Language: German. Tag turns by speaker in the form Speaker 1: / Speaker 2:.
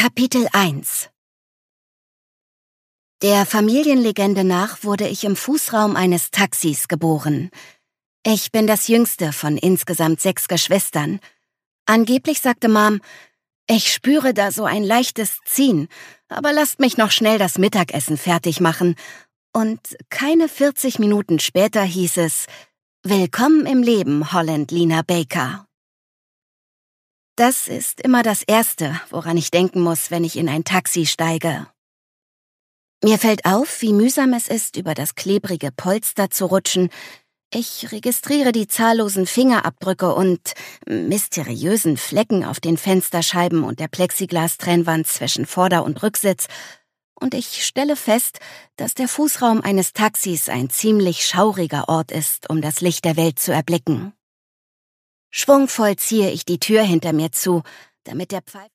Speaker 1: Kapitel 1 Der Familienlegende nach wurde ich im Fußraum eines Taxis geboren. Ich bin das jüngste von insgesamt 6 Geschwistern. Angeblich sagte Mom, ich spüre da so ein leichtes Ziehen, aber lasst mich noch schnell das Mittagessen fertig machen. Und keine 40 Minuten später hieß es, Willkommen im Leben, Holland Lena Baker. Das ist immer das Erste, woran ich denken muss, wenn ich in ein Taxi steige. Mir fällt auf, wie mühsam es ist, über das klebrige Polster zu rutschen. Ich registriere die zahllosen Fingerabdrücke und mysteriösen Flecken auf den Fensterscheiben und der Plexiglas-Trennwand zwischen Vorder- und Rücksitz. Und ich stelle fest, dass der Fußraum eines Taxis ein ziemlich schauriger Ort ist, um das Licht der Welt zu erblicken. Schwungvoll ziehe ich die Tür hinter mir zu, damit der Pfeif